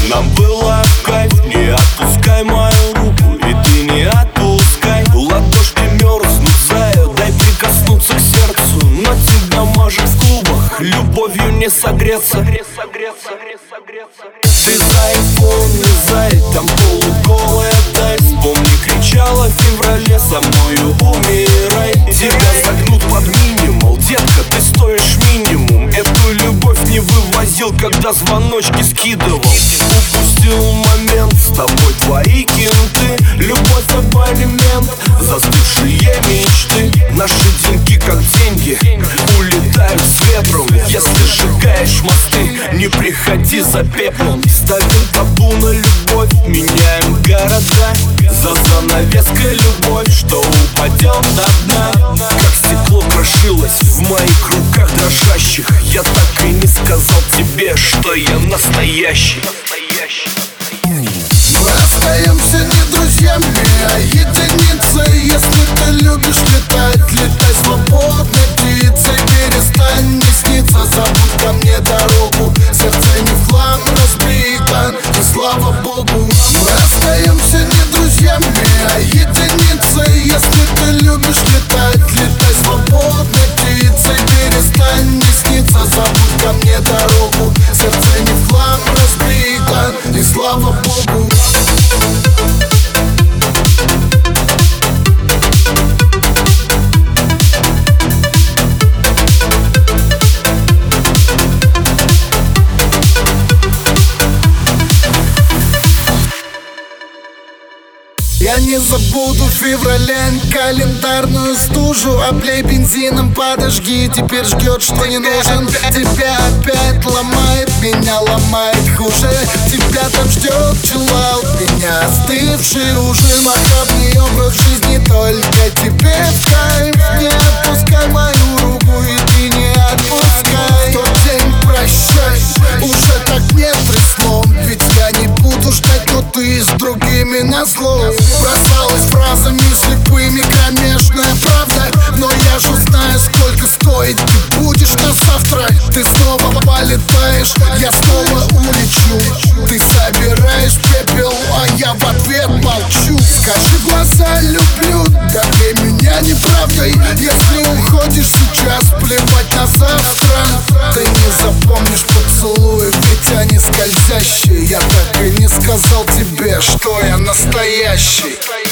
Нам было в кайф, не отпускай мою руку, и ты не отпускай. Ладошки мерзнут, зая, дай прикоснуться к сердцу. Но тебя можешь в клубах любовью не согреться. Ты за iPhone, не зай, там полуголая дай. Вспомни, кричала в феврале, со мною умирай. Тебя загнут под минимум, детка, ты стоишь минимум. Эту любовь не вывозил, когда звоночки скидывал. Упустил момент, с тобой твои кенты. Любовь абонемент, застывшие мечты. Наши деньги как деньги улетают с ветром. Если сжигаешь мосты, не приходи за пеплом. Ставим табу на любовь, меняем города. За занавеской любовь, что упадем до дна. Как стекло крошилось в моих руках дрожащих. Я так и не сказал тебе, что я настоящий. Мы остаемся не друзьями, а единицей. Если ты любишь летать, летай свободной птицей. Перестань не сниться, забудь ко мне дорогу. Сердце не в хлам разбито, и слава Богу. Мы остаемся не друзьями, а единицей. Если ты любишь летать, летай свободной птицей. Перестань не сниться, забудь ко мне дорогу. Сердце не в хлам разбито, и слава Богу. Я не забуду в феврале календарную стужу. Облей бензином, подожги, теперь ждет, что не нужен. Тебя опять ломает, меня ломает хуже. Тебя там ждет чиллаут, меня остывший ужин. Махабный образ жизни только тебе в кайф. Не отпускай мою руку, и ты не отпускай. В тот день прощай, уже так не трясло. Ведь я не буду ждать, но ты с другими назло. Бросалась фразами слепыми, кромешная правда. Но я же знаю, сколько стоит ты будешь на завтра. Ты снова полетаешь, я снова улечу. Ты собираешь пепел, а я в ответ молчу. Скажи в глаза люблю, да для меня неправдой. Если уходишь сейчас, плевать на завтра. Ты не запомнишь поцелуи, ведь они скользящие. Я так и не сказал тебе, что я настоящий.